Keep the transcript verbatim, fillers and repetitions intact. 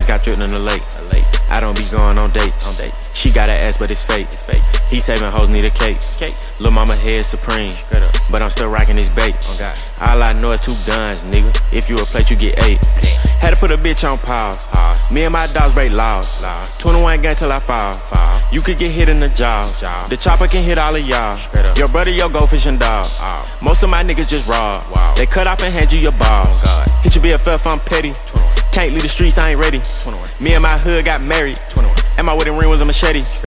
got dripped in the lake. I don't be going on dates. On date. She got an ass, but it's fake. It's fake. He saving hoes, need a cake. Cake. Lil' mama head supreme, but I'm still rocking this bait. Oh God. All I know is two guns, nigga. If you a plate, you get eight. Had to put a bitch on pause. pause. Me and my dogs break laws. laws. twenty-one gang till I fall. fall. You could get hit in the jaw. jaw. The chopper can hit all of y'all. Your brother, your go fishing dog. Oh. Most of my niggas just raw. Wow. They cut off and hand you your balls. Oh Hit you be a fluff, I'm petty. twenty-one. Can't leave the streets, I ain't ready. twenty-one. Me and my hood got married. twenty-one. And my wedding ring was a machete.